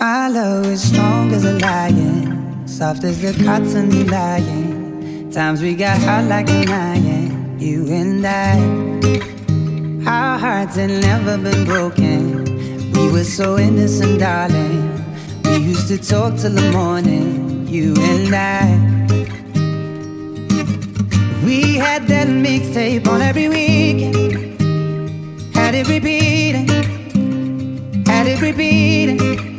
Our love is strong as a lion, soft as the cotton lying. Times we got hot like an iron, you and I. Our hearts had never been broken. We were so innocent, darling. We used to talk till the morning, you and I. We had that mixtape on every weekend. Had it repeating, had it repeating.